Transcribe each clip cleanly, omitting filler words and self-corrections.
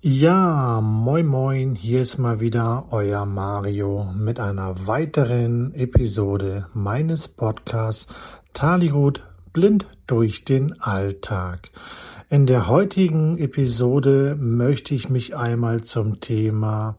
Ja, moin moin, hier ist mal wieder euer Mario mit einer weiteren Episode meines Podcasts Taligut blind durch den Alltag. In der heutigen Episode möchte ich mich einmal zum Thema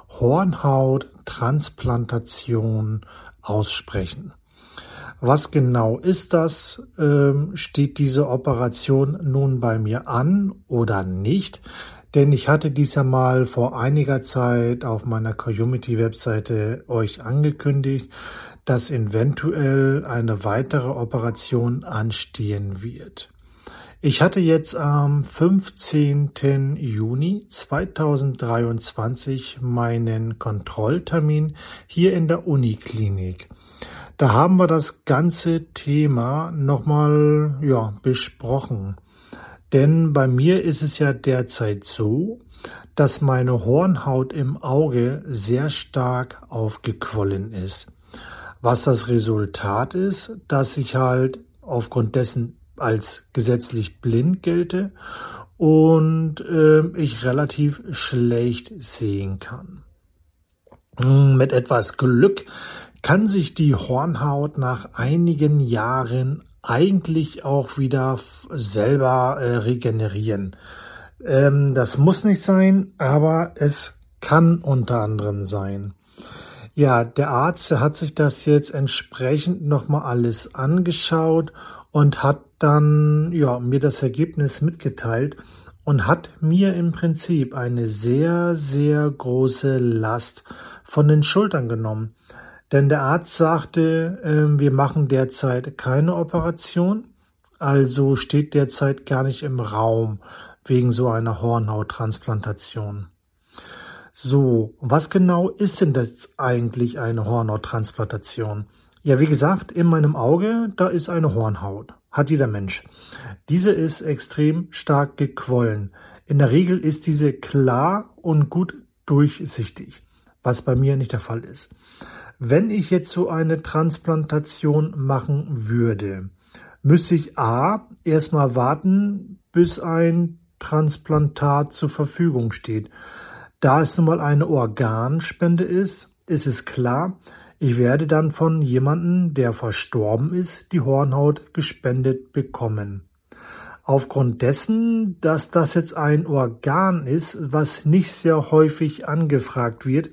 Hornhauttransplantation aussprechen. Was genau ist das? Steht diese Operation nun bei mir an oder nicht? Denn ich hatte dies ja mal vor einiger Zeit auf meiner Community-Webseite euch angekündigt, dass eventuell eine weitere Operation anstehen wird. Ich hatte jetzt am 15. Juni 2023 meinen Kontrolltermin hier in der Uniklinik. Da haben wir das ganze Thema nochmal besprochen. Denn bei mir ist es ja derzeit so, dass meine Hornhaut im Auge sehr stark aufgequollen ist. Was das Resultat ist, dass ich halt aufgrund dessen als gesetzlich blind gelte und ich relativ schlecht sehen kann. Mit etwas Glück kann sich die Hornhaut nach einigen Jahren eigentlich auch wieder selber regenerieren. Das muss nicht sein, aber es kann unter anderem sein. Ja, der Arzt hat sich das jetzt entsprechend nochmal alles angeschaut und hat dann mir das Ergebnis mitgeteilt und hat mir im Prinzip eine sehr, sehr große Last von den Schultern genommen. Denn der Arzt sagte, wir machen derzeit keine Operation, also steht derzeit gar nicht im Raum wegen so einer Hornhauttransplantation. So, was genau ist denn das eigentlich eine Hornhauttransplantation? Ja, wie gesagt, in meinem Auge, da ist eine Hornhaut, hat jeder Mensch. Diese ist extrem stark gequollen. In der Regel ist diese klar und gut durchsichtig, was bei mir nicht der Fall ist. Wenn ich jetzt so eine Transplantation machen würde, müsste ich erstmal warten, bis ein Transplantat zur Verfügung steht. Da es nun mal eine Organspende ist es klar, ich werde dann von jemandem, der verstorben ist, die Hornhaut gespendet bekommen. Aufgrund dessen, dass das jetzt ein Organ ist, was nicht sehr häufig angefragt wird,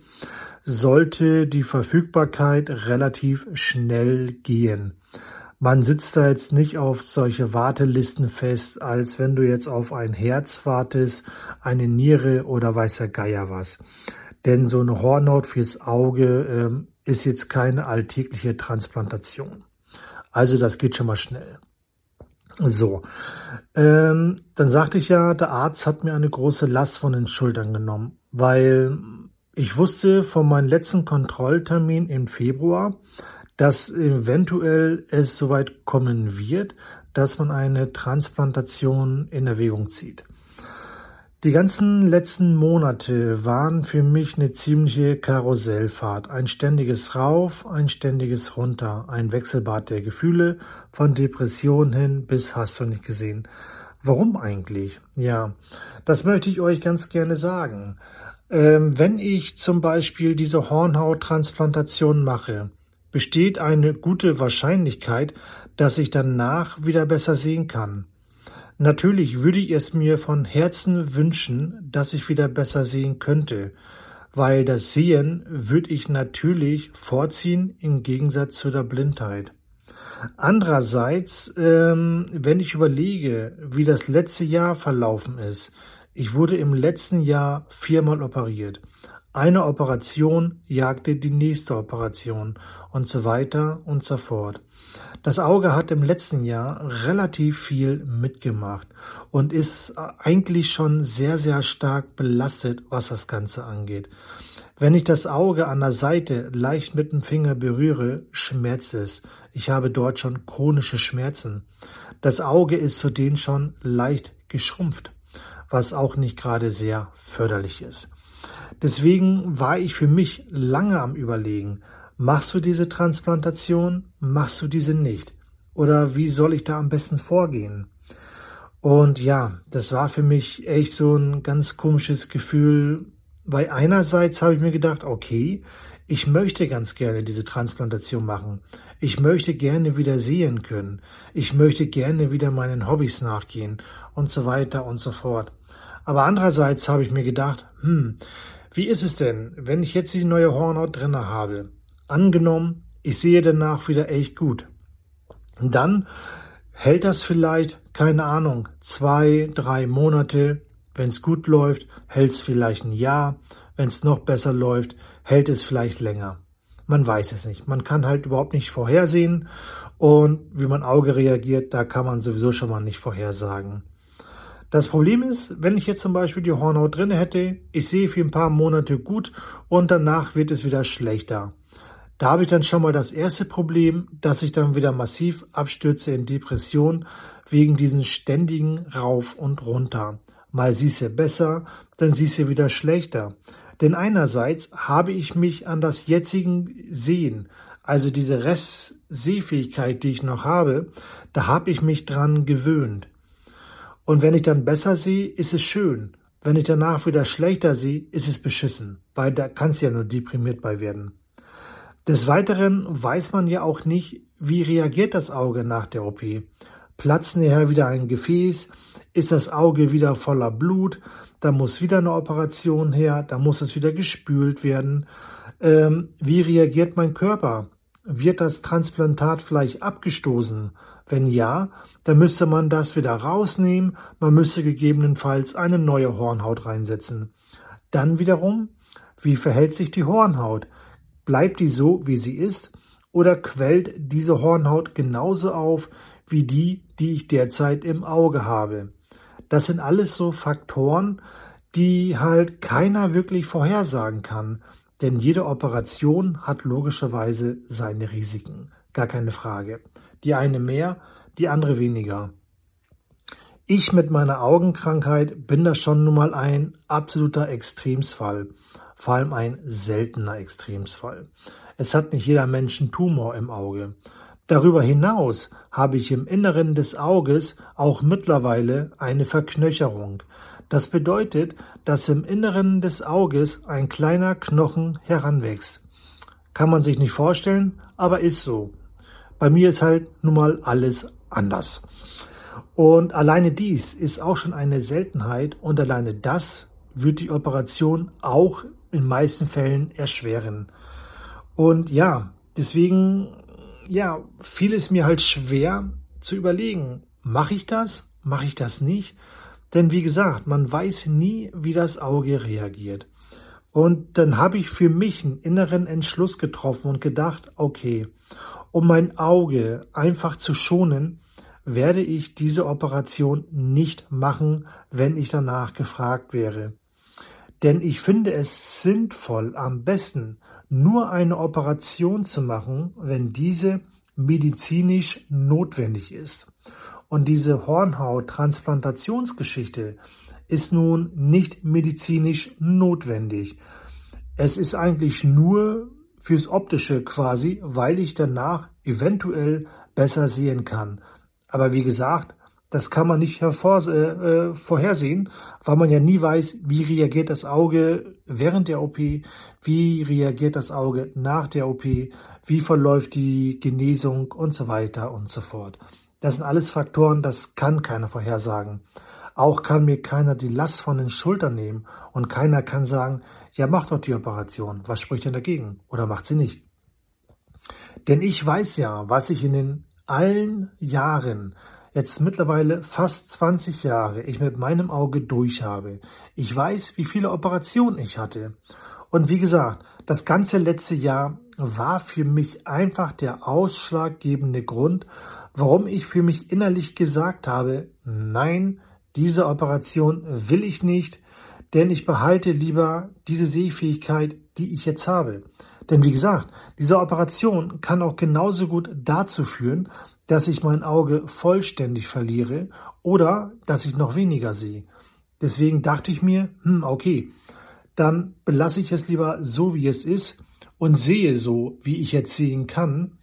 sollte die Verfügbarkeit relativ schnell gehen. Man sitzt da jetzt nicht auf solche Wartelisten fest, als wenn du jetzt auf ein Herz wartest, eine Niere oder weiß der Geier was. Denn so eine Hornhaut fürs Auge ist jetzt keine alltägliche Transplantation. Also das geht schon mal schnell. So, dann sagte ich ja, der Arzt hat mir eine große Last von den Schultern genommen, weil ich wusste von meinem letzten Kontrolltermin im Februar, dass eventuell es soweit kommen wird, dass man eine Transplantation in Erwägung zieht. Die ganzen letzten Monate waren für mich eine ziemliche Karussellfahrt. Ein ständiges Rauf, ein ständiges Runter, ein Wechselbad der Gefühle, von Depression hin bis hast du nicht gesehen. Warum eigentlich? Ja, das möchte ich euch ganz gerne sagen. Wenn ich zum Beispiel diese Hornhauttransplantation mache, besteht eine gute Wahrscheinlichkeit, dass ich danach wieder besser sehen kann. Natürlich würde ich es mir von Herzen wünschen, dass ich wieder besser sehen könnte, weil das Sehen würde ich natürlich vorziehen im Gegensatz zu der Blindheit. Andererseits, wenn ich überlege, wie das letzte Jahr verlaufen ist, ich wurde im letzten Jahr 4-mal operiert. Eine Operation jagte die nächste Operation und so weiter und so fort. Das Auge hat im letzten Jahr relativ viel mitgemacht und ist eigentlich schon sehr, sehr stark belastet, was das Ganze angeht. Wenn ich das Auge an der Seite leicht mit dem Finger berühre, schmerzt es. Ich habe dort schon chronische Schmerzen. Das Auge ist zudem schon leicht geschrumpft, was auch nicht gerade sehr förderlich ist. Deswegen war ich für mich lange am Überlegen, machst du diese Transplantation, machst du diese nicht? Oder wie soll ich da am besten vorgehen? Und ja, das war für mich echt so ein ganz komisches Gefühl, weil einerseits habe ich mir gedacht, okay, ich möchte ganz gerne diese Transplantation machen. Ich möchte gerne wieder sehen können. Ich möchte gerne wieder meinen Hobbys nachgehen und so weiter und so fort. Aber andererseits habe ich mir gedacht, wie ist es denn, wenn ich jetzt die neue Hornhaut drinne habe? Angenommen, ich sehe danach wieder echt gut. Und dann hält das vielleicht, keine Ahnung, 2, 3 Monate. Wenn es gut läuft, hält es vielleicht ein Jahr. Wenn es noch besser läuft, hält es vielleicht länger. Man weiß es nicht. Man kann halt überhaupt nicht vorhersehen. Und wie mein Auge reagiert, da kann man sowieso schon mal nicht vorhersagen. Das Problem ist, wenn ich jetzt zum Beispiel die Hornhaut drin hätte, ich sehe für ein paar Monate gut und danach wird es wieder schlechter. Da habe ich dann schon mal das erste Problem, dass ich dann wieder massiv abstürze in Depression wegen diesen ständigen Rauf und Runter. Mal siehst du besser, dann siehst du wieder schlechter. Denn einerseits habe ich mich an das jetzige Sehen, also diese Restsehfähigkeit, die ich noch habe, da habe ich mich dran gewöhnt. Und wenn ich dann besser sehe, ist es schön. Wenn ich danach wieder schlechter sehe, ist es beschissen, weil da kannst du ja nur deprimiert bei werden. Des Weiteren weiß man ja auch nicht, wie reagiert das Auge nach der OP. Platzt nachher wieder ein Gefäß? Ist das Auge wieder voller Blut? Da muss wieder eine Operation her, da muss es wieder gespült werden. Wie reagiert mein Körper? Wird das Transplantat vielleicht abgestoßen? Wenn ja, dann müsste man das wieder rausnehmen. Man müsste gegebenenfalls eine neue Hornhaut reinsetzen. Dann wiederum, wie verhält sich die Hornhaut? Bleibt die so, wie sie ist, oder quellt diese Hornhaut genauso auf wie die ich derzeit im Auge habe? Das sind alles so Faktoren, die halt keiner wirklich vorhersagen kann. Denn jede Operation hat logischerweise seine Risiken. Gar keine Frage. Die eine mehr, die andere weniger. Ich mit meiner Augenkrankheit bin da schon nun mal ein absoluter Extremsfall. Vor allem ein seltener Extremsfall. Es hat nicht jeder Mensch einen Tumor im Auge. Darüber hinaus habe ich im Inneren des Auges auch mittlerweile eine Verknöcherung. Das bedeutet, dass im Inneren des Auges ein kleiner Knochen heranwächst. Kann man sich nicht vorstellen, aber ist so. Bei mir ist halt nun mal alles anders. Und alleine dies ist auch schon eine Seltenheit und alleine das wird die Operation auch in den meisten Fällen erschweren. Und ja, deswegen fiel es mir halt schwer zu überlegen, mache ich das nicht? Denn wie gesagt, man weiß nie, wie das Auge reagiert. Und dann habe ich für mich einen inneren Entschluss getroffen und gedacht, okay, um mein Auge einfach zu schonen, werde ich diese Operation nicht machen, wenn ich danach gefragt wäre. Denn ich finde es sinnvoll, am besten nur eine Operation zu machen, wenn diese medizinisch notwendig ist. Und diese Hornhaut-Transplantationsgeschichte ist nun nicht medizinisch notwendig. Es ist eigentlich nur fürs Optische quasi, weil ich danach eventuell besser sehen kann. Aber wie gesagt, das kann man nicht vorhersehen, weil man ja nie weiß, wie reagiert das Auge während der OP, wie reagiert das Auge nach der OP, wie verläuft die Genesung und so weiter und so fort. Das sind alles Faktoren, das kann keiner vorhersagen. Auch kann mir keiner die Last von den Schultern nehmen und keiner kann sagen, ja, mach doch die Operation, was spricht denn dagegen oder macht sie nicht? Denn ich weiß ja, was ich in den allen Jahren, jetzt mittlerweile fast 20 Jahre, ich mit meinem Auge durch habe. Ich weiß, wie viele Operationen ich hatte. Und wie gesagt, das ganze letzte Jahr war für mich einfach der ausschlaggebende Grund, warum ich für mich innerlich gesagt habe, nein, diese Operation will ich nicht, denn ich behalte lieber diese Sehfähigkeit, die ich jetzt habe. Denn wie gesagt, diese Operation kann auch genauso gut dazu führen, dass ich mein Auge vollständig verliere oder dass ich noch weniger sehe. Deswegen dachte ich mir, okay, dann belasse ich es lieber so, wie es ist und sehe so, wie ich jetzt sehen kann,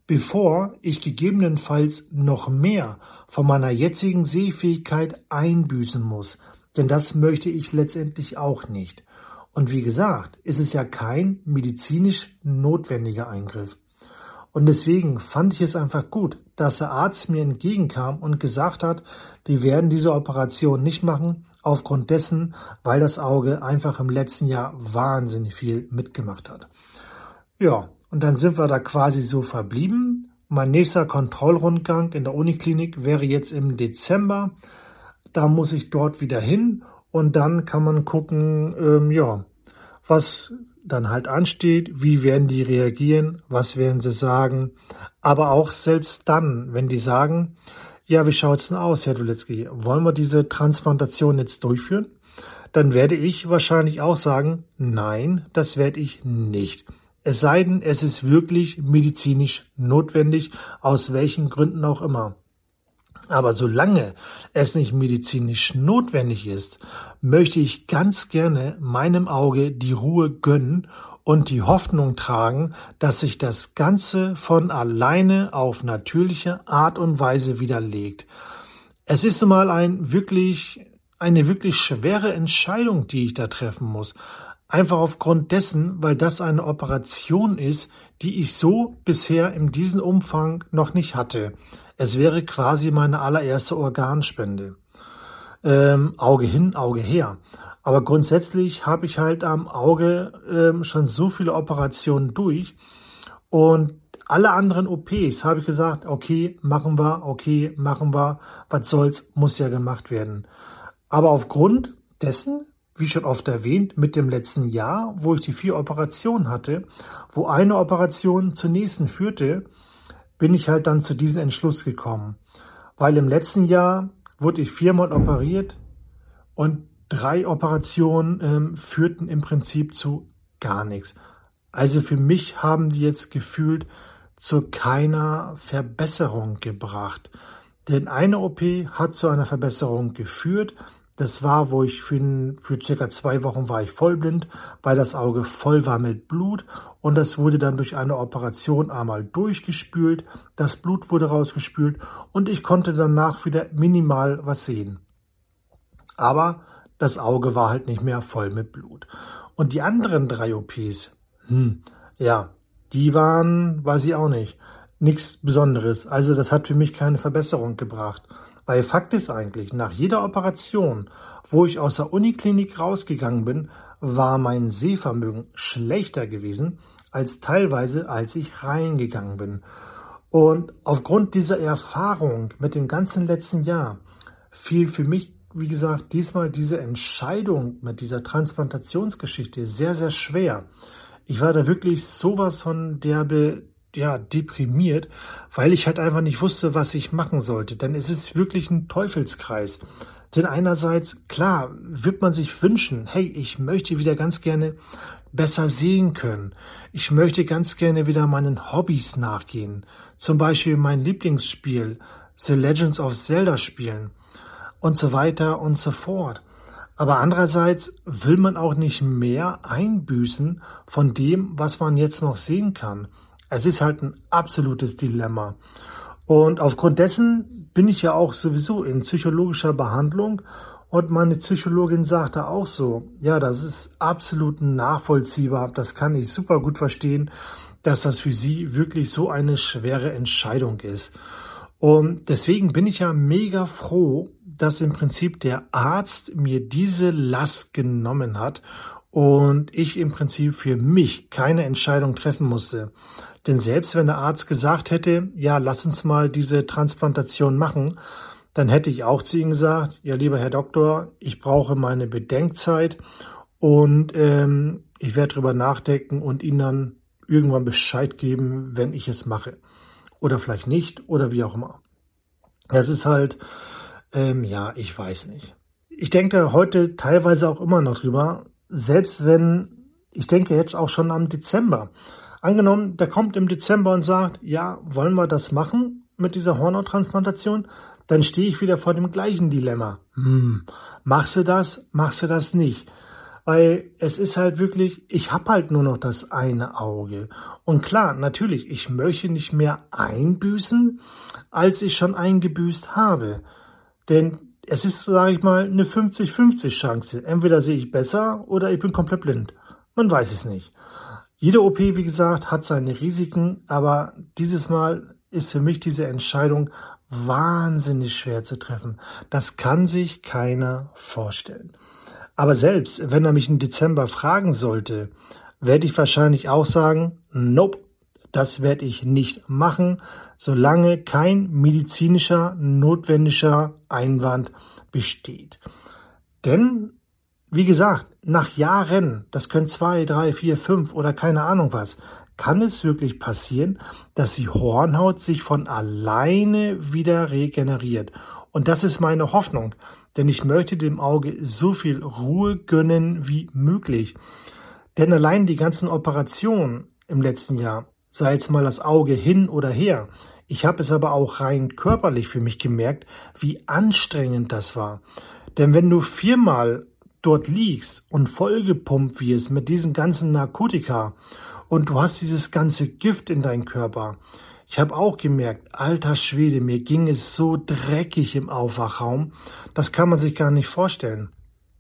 bevor ich gegebenenfalls noch mehr von meiner jetzigen Sehfähigkeit einbüßen muss. Denn das möchte ich letztendlich auch nicht. Und wie gesagt, ist es ja kein medizinisch notwendiger Eingriff. Und deswegen fand ich es einfach gut, dass der Arzt mir entgegenkam und gesagt hat, wir werden diese Operation nicht machen, aufgrund dessen, weil das Auge einfach im letzten Jahr wahnsinnig viel mitgemacht hat. Ja, und dann sind wir da quasi so verblieben. Mein nächster Kontrollrundgang in der Uniklinik wäre jetzt im Dezember. Da muss ich dort wieder hin und dann kann man gucken, was dann halt ansteht, wie werden die reagieren, was werden sie sagen. Aber auch selbst dann, wenn die sagen, ja, wie schaut's denn aus, Herr Dulecki, wollen wir diese Transplantation jetzt durchführen? Dann werde ich wahrscheinlich auch sagen, nein, das werde ich nicht. Es sei denn, es ist wirklich medizinisch notwendig, aus welchen Gründen auch immer. Aber solange es nicht medizinisch notwendig ist, möchte ich ganz gerne meinem Auge die Ruhe gönnen und die Hoffnung tragen, dass sich das Ganze von alleine auf natürliche Art und Weise widerlegt. Es ist mal eine wirklich schwere Entscheidung, die ich da treffen muss. Einfach aufgrund dessen, weil das eine Operation ist, die ich so bisher in diesem Umfang noch nicht hatte. Es wäre quasi meine allererste Organspende. Auge hin, Auge her. Aber grundsätzlich habe ich halt am Auge schon so viele Operationen durch und alle anderen OPs habe ich gesagt, okay, machen wir, was soll's, muss ja gemacht werden. Aber aufgrund dessen, wie schon oft erwähnt, mit dem letzten Jahr, wo ich die 4 Operationen hatte, wo eine Operation zur nächsten führte, bin ich halt dann zu diesem Entschluss gekommen. Weil im letzten Jahr wurde ich 4-mal operiert und 3 Operationen führten im Prinzip zu gar nichts. Also für mich haben die jetzt gefühlt zu keiner Verbesserung gebracht. Denn eine OP hat zu einer Verbesserung geführt. Das war, wo ich für circa 2 Wochen war ich vollblind, weil das Auge voll war mit Blut und das wurde dann durch eine Operation einmal durchgespült. Das Blut wurde rausgespült und ich konnte danach wieder minimal was sehen. Aber das Auge war halt nicht mehr voll mit Blut. Und die anderen 3 OPs, die waren, weiß ich auch nicht, nichts Besonderes. Also das hat für mich keine Verbesserung gebracht. Weil Fakt ist eigentlich, nach jeder Operation, wo ich aus der Uniklinik rausgegangen bin, war mein Sehvermögen schlechter gewesen als teilweise, als ich reingegangen bin. Und aufgrund dieser Erfahrung mit dem ganzen letzten Jahr fiel für mich, wie gesagt, diesmal diese Entscheidung mit dieser Transplantationsgeschichte sehr, sehr schwer. Ich war da wirklich sowas von deprimiert, weil ich halt einfach nicht wusste, was ich machen sollte. Denn es ist wirklich ein Teufelskreis. Denn einerseits, klar, wird man sich wünschen, hey, ich möchte wieder ganz gerne besser sehen können. Ich möchte ganz gerne wieder meinen Hobbys nachgehen. Zum Beispiel mein Lieblingsspiel, The Legend of Zelda spielen und so weiter und so fort. Aber andererseits will man auch nicht mehr einbüßen von dem, was man jetzt noch sehen kann. Es ist halt ein absolutes Dilemma. Und aufgrund dessen bin ich ja auch sowieso in psychologischer Behandlung und meine Psychologin sagte auch so, ja, das ist absolut nachvollziehbar, das kann ich super gut verstehen, dass das für sie wirklich so eine schwere Entscheidung ist. Und deswegen bin ich ja mega froh, dass im Prinzip der Arzt mir diese Last genommen hat und ich im Prinzip für mich keine Entscheidung treffen musste. Denn selbst wenn der Arzt gesagt hätte, ja, lass uns mal diese Transplantation machen, dann hätte ich auch zu ihm gesagt, ja, lieber Herr Doktor, ich brauche meine Bedenkzeit und ich werde drüber nachdenken und Ihnen dann irgendwann Bescheid geben, wenn ich es mache. Oder vielleicht nicht oder wie auch immer. Das ist halt, ich weiß nicht. Ich denke heute teilweise auch immer noch drüber, selbst wenn, ich denke jetzt auch schon am Dezember. Angenommen, der kommt im Dezember und sagt, ja, wollen wir das machen mit dieser Hornhauttransplantation? Dann stehe ich wieder vor dem gleichen Dilemma. Machst du das nicht? Weil es ist halt wirklich, ich habe halt nur noch das eine Auge. Und klar, natürlich, ich möchte nicht mehr einbüßen, als ich schon eingebüßt habe. Denn es ist, sage ich mal, eine 50-50 Chance. Entweder sehe ich besser oder ich bin komplett blind. Man weiß es nicht. Jede OP, wie gesagt, hat seine Risiken, aber dieses Mal ist für mich diese Entscheidung wahnsinnig schwer zu treffen. Das kann sich keiner vorstellen. Aber selbst wenn er mich im Dezember fragen sollte, werde ich wahrscheinlich auch sagen, nope, das werde ich nicht machen, solange kein medizinischer, notwendiger Einwand besteht. Denn, wie gesagt, nach Jahren, das können 2, 3, 4, 5 oder keine Ahnung was, kann es wirklich passieren, dass die Hornhaut sich von alleine wieder regeneriert. Und das ist meine Hoffnung, denn ich möchte dem Auge so viel Ruhe gönnen wie möglich. Denn allein die ganzen Operationen im letzten Jahr, sei jetzt mal das Auge hin oder her, ich habe es aber auch rein körperlich für mich gemerkt, wie anstrengend das war. Denn wenn du 4-mal dort liegst und vollgepumpt wirst mit diesen ganzen Narkotika und du hast dieses ganze Gift in deinem Körper, ich habe auch gemerkt, alter Schwede, mir ging es so dreckig im Aufwachraum, das kann man sich gar nicht vorstellen.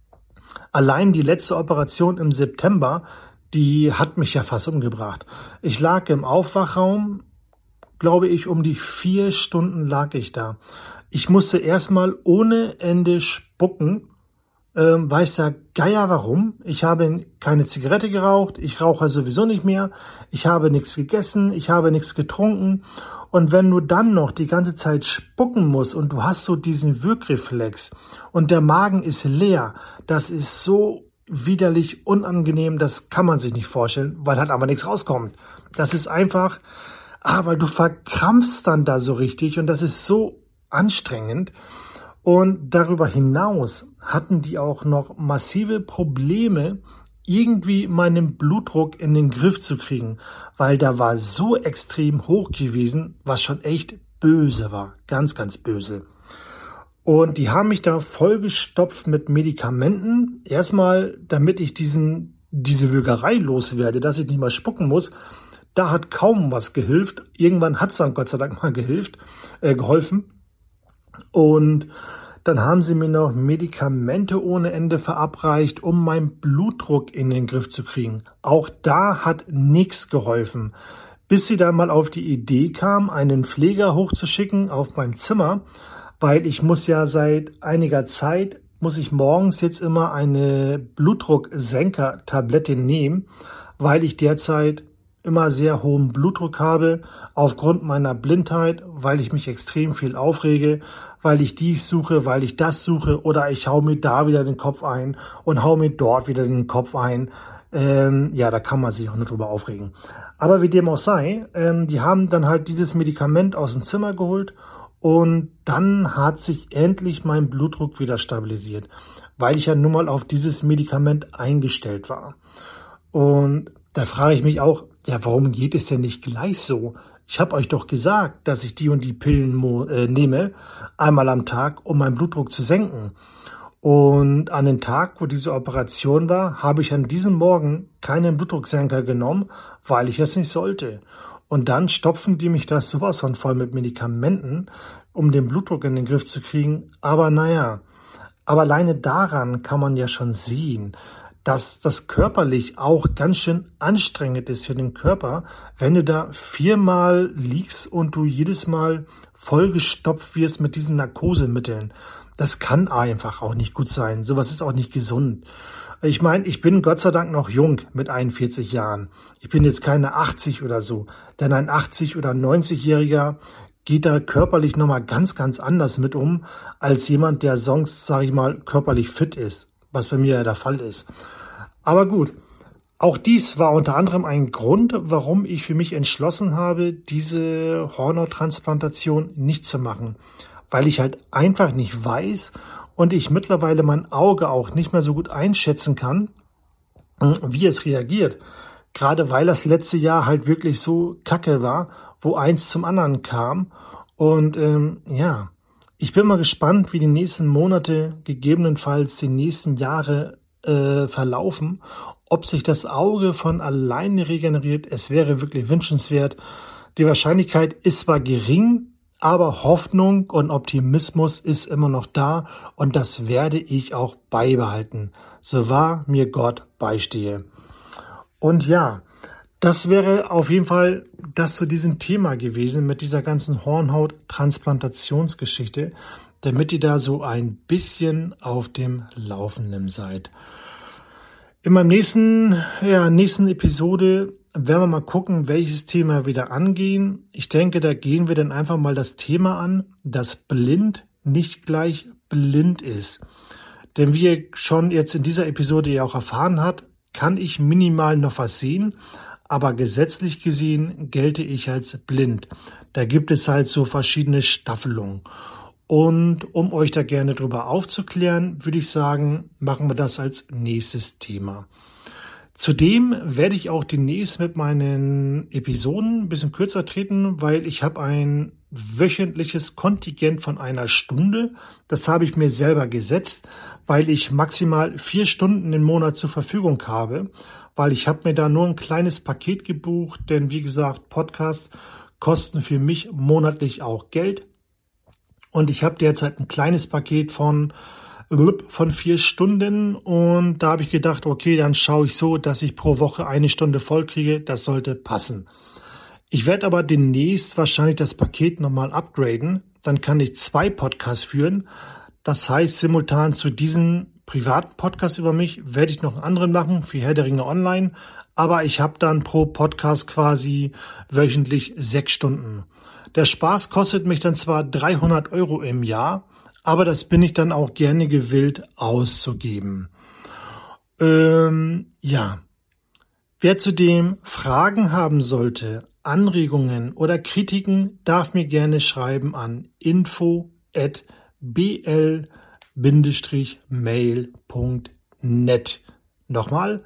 Allein die letzte Operation im September, die hat mich ja fast umgebracht. Ich lag im Aufwachraum, glaube ich, um die 4 Stunden lag ich da. Ich musste erstmal ohne Ende spucken. Weiß der Geier warum. Ich habe keine Zigarette geraucht, ich rauche sowieso nicht mehr, ich habe nichts gegessen, ich habe nichts getrunken. Und wenn du dann noch die ganze Zeit spucken musst und du hast so diesen Wirkreflex und der Magen ist leer, das ist so widerlich, unangenehm, das kann man sich nicht vorstellen, weil halt aber nichts rauskommt. Das ist einfach, weil du verkrampfst dann da so richtig und das ist so anstrengend. Und darüber hinaus hatten die auch noch massive Probleme, irgendwie meinen Blutdruck in den Griff zu kriegen, weil der war so extrem hoch gewesen, was schon echt böse war, ganz, ganz böse. Und die haben mich da vollgestopft mit Medikamenten, erstmal damit ich diese Würgerei loswerde, dass ich nicht mal spucken muss. Da hat kaum was gehilft. Irgendwann hat es dann Gott sei Dank mal geholfen. Und dann haben sie mir noch Medikamente ohne Ende verabreicht, um meinen Blutdruck in den Griff zu kriegen. Auch da hat nichts geholfen. Bis sie dann mal auf die Idee kam, einen Pfleger hochzuschicken auf mein Zimmer, weil ich muss ja seit einiger Zeit, muss ich morgens jetzt immer eine Blutdrucksenker-Tablette nehmen, weil ich derzeit immer sehr hohen Blutdruck habe, aufgrund meiner Blindheit, weil ich mich extrem viel aufrege, weil ich dies suche, weil ich das suche oder ich hau mir da wieder den Kopf ein und hau mir dort wieder den Kopf ein. Da kann man sich auch nicht drüber aufregen. Aber wie dem auch sei, die haben dann halt dieses Medikament aus dem Zimmer geholt und dann hat sich endlich mein Blutdruck wieder stabilisiert, weil ich ja nun mal auf dieses Medikament eingestellt war. Und da frage ich mich auch, ja, warum geht es denn nicht gleich so? Ich habe euch doch gesagt, dass ich die und die Pillen nehme, einmal am Tag, um meinen Blutdruck zu senken. Und an den Tag, wo diese Operation war, habe ich an diesem Morgen keinen Blutdrucksenker genommen, weil ich es nicht sollte. Und dann stopfen die mich das sowas von voll mit Medikamenten, um den Blutdruck in den Griff zu kriegen. Aber naja, aber alleine daran kann man ja schon sehen, dass das körperlich auch ganz schön anstrengend ist für den Körper, wenn du da 4-mal liegst und du jedes Mal vollgestopft wirst mit diesen Narkosemitteln. Das kann einfach auch nicht gut sein. Sowas ist auch nicht gesund. Ich meine, ich bin Gott sei Dank noch jung mit 41 Jahren. Ich bin jetzt keine 80 oder so. Denn ein 80- oder 90-Jähriger geht da körperlich nochmal ganz, ganz anders mit um, als jemand, der sonst, sage ich mal, körperlich fit ist, was bei mir ja der Fall ist. Aber gut, auch dies war unter anderem ein Grund, warum ich für mich entschlossen habe, diese Hornhauttransplantation nicht zu machen, weil ich halt einfach nicht weiß und ich mittlerweile mein Auge auch nicht mehr so gut einschätzen kann, wie es reagiert. Gerade weil das letzte Jahr halt wirklich so kacke war, wo eins zum anderen kam. Und ich bin mal gespannt, wie die nächsten Monate, gegebenenfalls die nächsten Jahre verlaufen. Ob sich das Auge von alleine regeneriert, es wäre wirklich wünschenswert. Die Wahrscheinlichkeit ist zwar gering, aber Hoffnung und Optimismus ist immer noch da und das werde ich auch beibehalten, so wahr mir Gott beistehe. Und ja, das wäre auf jeden Fall das zu diesem Thema gewesen mit dieser ganzen Hornhaut-Transplantationsgeschichte, damit ihr da so ein bisschen auf dem Laufenden seid. In meinem nächsten Episode werden wir mal gucken, welches Thema wir wieder angehen. Ich denke, da gehen wir dann einfach mal das Thema an, dass blind nicht gleich blind ist. Denn wie ihr schon jetzt in dieser Episode ja auch erfahren habt, kann ich minimal noch was sehen, aber gesetzlich gesehen gelte ich als blind. Da gibt es halt so verschiedene Staffelungen. Und um euch da gerne drüber aufzuklären, würde ich sagen, machen wir das als nächstes Thema. Zudem werde ich auch demnächst mit meinen Episoden ein bisschen kürzer treten, weil ich habe ein wöchentliches Kontingent von 1 Stunde. Das habe ich mir selber gesetzt, weil ich maximal 4 Stunden im Monat zur Verfügung habe, weil ich habe mir da nur ein kleines Paket gebucht, denn wie gesagt, Podcasts kosten für mich monatlich auch Geld. Und ich habe derzeit ein kleines Paket von 4 Stunden und da habe ich gedacht, okay, dann schaue ich so, dass ich pro Woche 1 Stunde voll kriege. Das sollte passen. Ich werde aber demnächst wahrscheinlich das Paket nochmal upgraden. Dann kann ich 2 Podcasts führen. Das heißt, simultan zu diesem privaten Podcast über mich werde ich noch einen anderen machen für Herr der Ringe Online. Aber ich habe dann pro Podcast quasi wöchentlich 6 Stunden. Der Spaß kostet mich dann zwar 300 € im Jahr, aber das bin ich dann auch gerne gewillt auszugeben. Ja, wer zudem Fragen haben sollte, Anregungen oder Kritiken, darf mir gerne schreiben an info@bl-mail.net. Nochmal,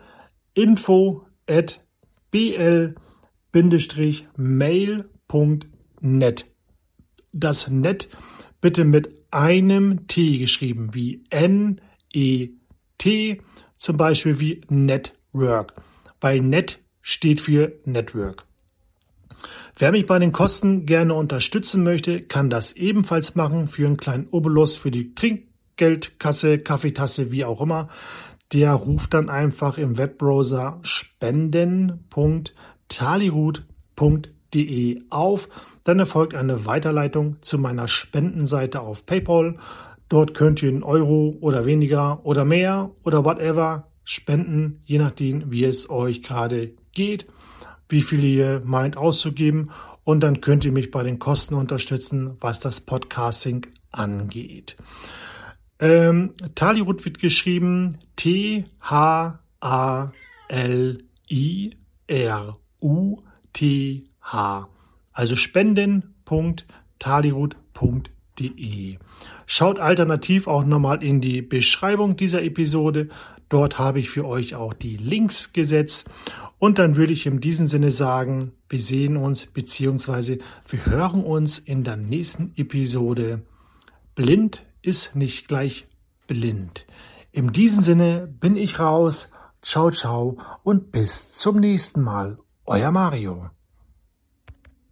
info@bl-mail.net. Das Net bitte mit einem T geschrieben, wie N-E-T, zum Beispiel wie Network, weil Net steht für Network. Wer mich bei den Kosten gerne unterstützen möchte, kann das ebenfalls machen für einen kleinen Obolus für die Trinkgeldkasse, Kaffeetasse, wie auch immer. Der ruft dann einfach im Webbrowser spenden.talirut.de auf. Dann erfolgt eine Weiterleitung zu meiner Spendenseite auf PayPal. Dort könnt ihr 1 € oder weniger oder mehr oder whatever spenden, je nachdem, wie es euch gerade geht, wie viel ihr meint auszugeben. Und dann könnt ihr mich bei den Kosten unterstützen, was das Podcasting angeht. Talirut wird geschrieben T-H-A-L-I-R-U-T-H. Also spenden.talirut.de. Schaut alternativ auch nochmal in die Beschreibung dieser Episode. Dort habe ich für euch auch die Links gesetzt. Und dann würde ich in diesem Sinne sagen, wir sehen uns bzw. wir hören uns in der nächsten Episode. Blind ist nicht gleich blind. In diesem Sinne bin ich raus. Ciao, ciao und bis zum nächsten Mal. Euer Mario.